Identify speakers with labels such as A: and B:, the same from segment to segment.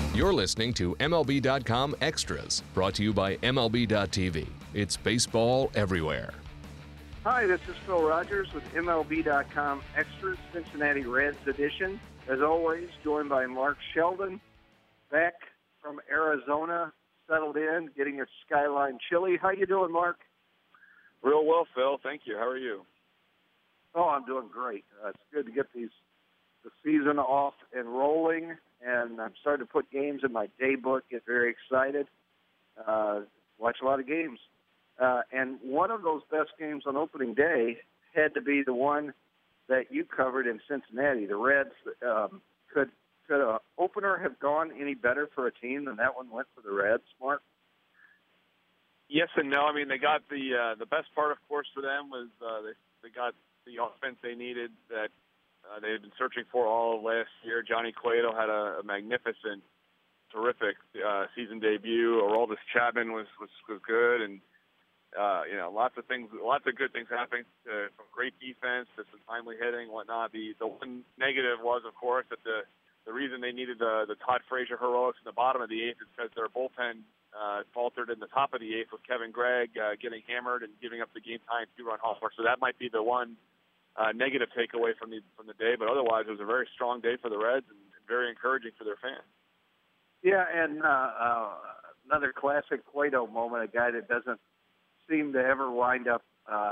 A: You're listening to MLB.com Extras, brought to you by MLB.tv. It's baseball everywhere.
B: Hi, this is Phil Rogers with MLB.com Extras, Cincinnati Reds edition. As always, joined by Mark Sheldon, back from Arizona, settled in, getting your skyline chili. How you doing, Mark?
C: Real well, Phil. Thank you. How are you?
B: Oh, I'm doing great. It's good to get the season off and rolling, and I'm starting to put games in my day book, get very excited, watch a lot of games. And one of those best games on opening day had to be the one that you covered in Cincinnati. The Reds, could an opener have gone any better for a team than that one went for the Reds, Mark?
C: Yes and no. I mean, they got the best part, of course, for them was they got the offense they needed that they had been searching for all of last year. Johnny Cueto had a magnificent, terrific season debut. Aroldis Chapman was good, and lots of good things happening from great defense to some timely hitting, whatnot. The one negative was, of course, that the reason they needed the Todd Frazier heroics in the bottom of the eighth is because their bullpen faltered in the top of the eighth with Kevin Gregg getting hammered and giving up the game-tying two-run homer. So that might be the one negative takeaway from the day, but otherwise it was a very strong day for the Reds and very encouraging for their fans.
B: Yeah, and another classic Cueto moment, a guy that doesn't seem to ever wind up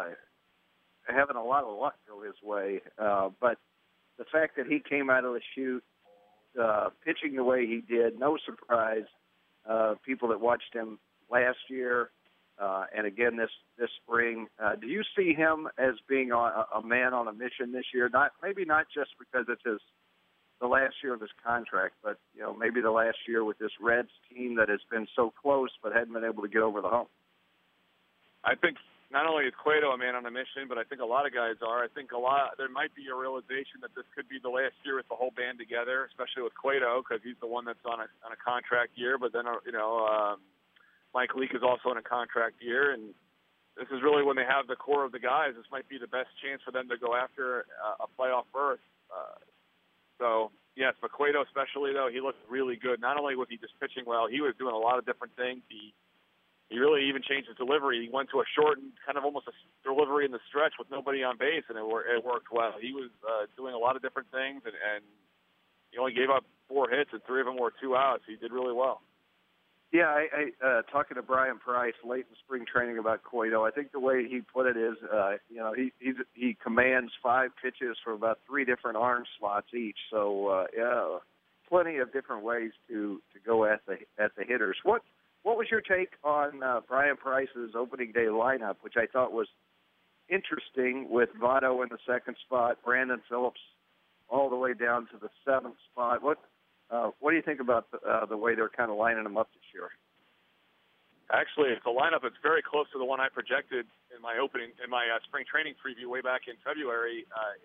B: having a lot of luck go his way. But the fact that he came out of the chute pitching the way he did, no surprise. People that watched him last year and again this spring, do you see him as being a man on a mission this year? Maybe not just because it's the last year of his contract, but maybe the last year with this Reds team that has been so close but hadn't been able to get over the hump.
C: I think not only is Cueto a man on a mission, but I think a lot of guys are. I think there might be a realization that this could be the last year with the whole band together, especially with Cueto, because he's the one that's on a contract year. But then Mike Leake is also in a contract year, and this is really when they have the core of the guys. This might be the best chance for them to go after a playoff berth. So yes, but Cueto especially though, he looked really good. Not only was he just pitching well, he was doing a lot of different things. He really even changed his delivery. He went to a shortened, kind of almost a delivery in the stretch with nobody on base, and it worked well. He was doing a lot of different things, and he only gave up 4 hits, and 3 of them were 2 outs. He did really well.
B: Yeah, I talking to Brian Price late in spring training about Cueto, I think the way he put it is, he commands 5 pitches for about 3 different arm slots each. So, plenty of different ways to go at the hitters. What was your take on Brian Price's opening day lineup, which I thought was interesting, with Votto in the 2nd spot, Brandon Phillips all the way down to the 7th spot? What do you think about the way they're kind of lining them up this year?
C: Actually, it's a lineup that's very close to the one I projected in my spring training preview way back in February.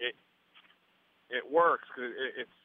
C: It works because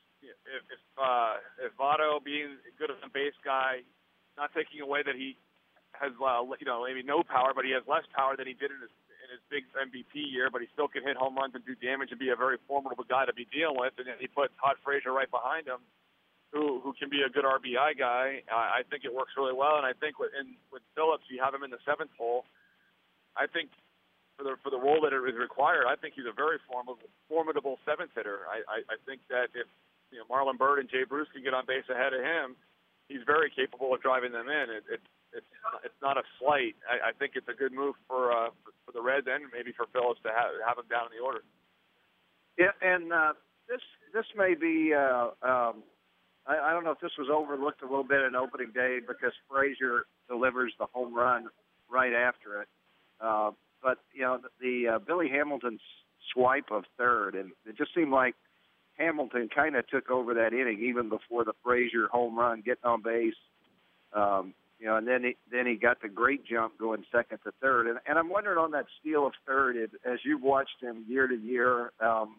C: if Votto being a good on base guy, not taking away that he has, maybe no power, but he has less power than he did in his big MVP year, but he still can hit home runs and do damage and be a very formidable guy to be dealing with. And then he put Todd Frazier right behind him, who can be a good RBI guy. I think it works really well. And I think with Phillips, you have him in the 7th hole. I think for the role that is required, I think he's a very formidable 7th hitter. I think that if Marlon Byrd and Jay Bruce can get on base ahead of him, he's very capable of driving them in. It's not a slight. I think it's a good move for the Reds and maybe for Phillips to have him down in the order.
B: Yeah, and this may be. I don't know if this was overlooked a little bit in opening day because Frazier delivers the home run right after it. But the Billy Hamilton's swipe of third, and it just seemed like Hamilton kind of took over that inning even before the Frazier home run, getting on base. And then he got the great jump going 2nd to 3rd. And I'm wondering on that steal of 3rd, as you've watched him year to year,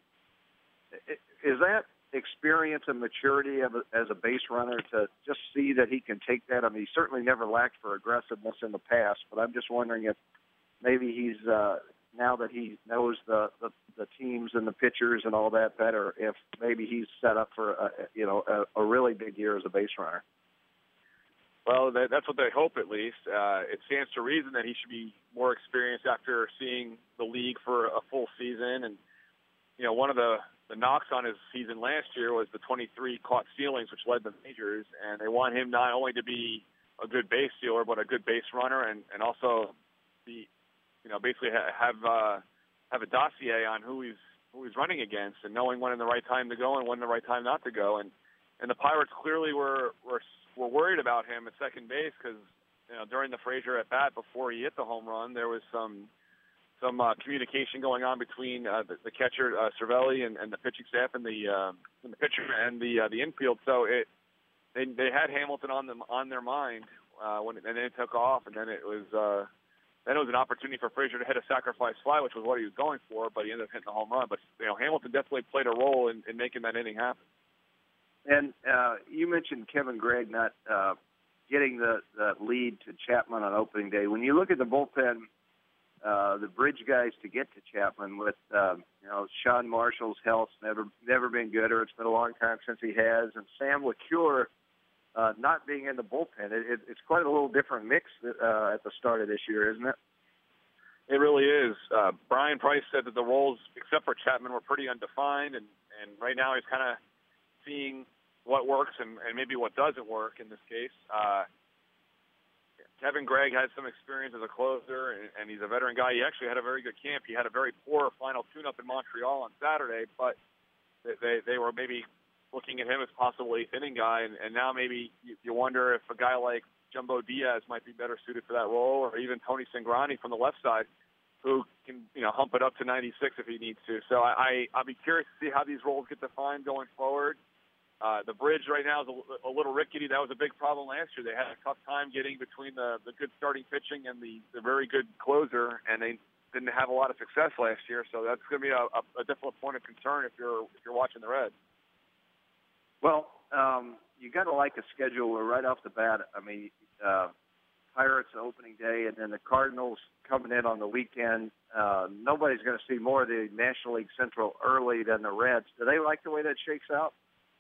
B: is that experience and maturity as a base runner to just see that he can take that? I mean, he certainly never lacked for aggressiveness in the past, but I'm just wondering if maybe he's now that he knows the teams and the pitchers and all that better, if maybe he's set up for a really big year as a base runner.
C: Well, that's what they hope, at least. It stands to reason that he should be more experienced after seeing the league for a full season. And, one of the knocks on his season last year was the 23 caught stealings, which led the majors. And they want him not only to be a good base stealer, but a good base runner, and also be, basically have a dossier on who he's running against, and knowing when in the right time to go and when the right time not to go. And the Pirates clearly were worried about him at second base because during the Frazier at bat before he hit the home run, there was some communication going on between the catcher Cervelli and the pitching staff and the pitcher and the infield. So they had Hamilton on their mind and then it took off, and then it was an opportunity for Frazier to hit a sacrifice fly, which was what he was going for, but he ended up hitting the home run. But Hamilton definitely played a role in making that inning happen.
B: And you mentioned Kevin Gregg not getting the lead to Chapman on opening day. When you look at the bullpen, the bridge guys to get to Chapman with Sean Marshall's health's never been good, or it's been a long time since he has, and Sam LeCure not being in the bullpen, it's quite a little different mix at the start of this year, isn't it?
C: It really is. Brian Price said that the roles, except for Chapman, were pretty undefined, and right now he's kind of seeing what works and maybe what doesn't work in this case. Kevin Gregg has some experience as a closer, and he's a veteran guy. He actually had a very good camp. He had a very poor final tune-up in Montreal on Saturday, but they were maybe looking at him as possible eighth-inning guy, and now maybe you wonder if a guy like Jumbo Diaz might be better suited for that role, or even Tony Cingrani from the left side, who can hump it up to 96 if he needs to. So I'll be curious to see how these roles get defined going forward. The bridge right now is a little rickety. That was a big problem last year. They had a tough time getting between the good starting pitching and the very good closer, and they didn't have a lot of success last year. So that's going to be a difficult point of concern if you're watching the Reds.
B: Well, you got to like a schedule where right off the bat, I mean, Pirates opening day and then the Cardinals coming in on the weekend. Nobody's going to see more of the National League Central early than the Reds. Do they like the way that shakes out?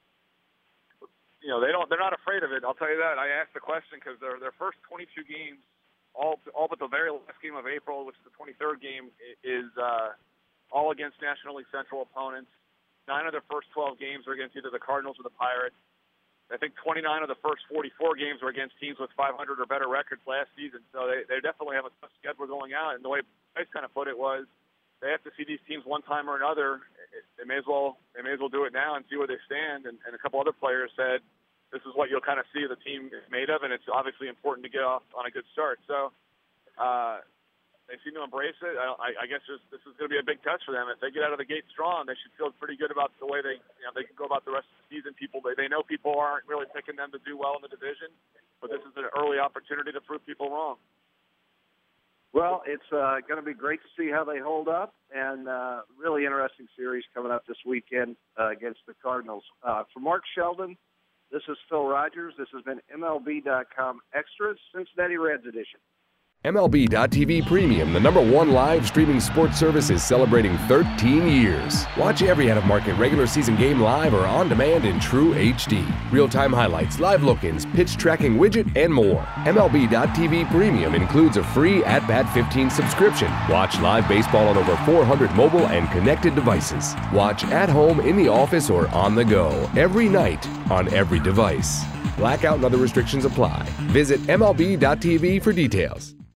C: They're not afraid of it. I'll tell you that. I asked the question because their first 22 games, all but the very last game of April, which is the 23rd game, is all against National League Central opponents. 9 of their first 12 games are against either the Cardinals or the Pirates. I think 29 of the first 44 games were against teams with 500 or better records last season. So they definitely have a tough schedule going out. And the way Price kind of put it was, they have to see these teams one time or another. They may as well do it now and see where they stand. And a couple other players said, this is what you'll kind of see the team is made of, and it's obviously important to get off on a good start. So they seem to embrace it. I guess this is going to be a big test for them. If they get out of the gate strong, they should feel pretty good about the way they can go about the rest of the season. They know people aren't really picking them to do well in the division, but this is an early opportunity to prove people wrong.
B: Well, it's going to be great to see how they hold up, and really interesting series coming up this weekend against the Cardinals. For Mark Sheldon, this is Phil Rogers. This has been MLB.com Extras, Cincinnati Reds edition.
A: MLB.tv Premium, the #1 live streaming sports service, is celebrating 13 years. Watch every out-of-market regular season game live or on demand in true HD. Real-time highlights, live look-ins, pitch tracking widget, and more. MLB.tv Premium includes a free At-Bat 15 subscription. Watch live baseball on over 400 mobile and connected devices. Watch at home, in the office, or on the go, every night, on every device. Blackout and other restrictions apply. Visit MLB.tv for details.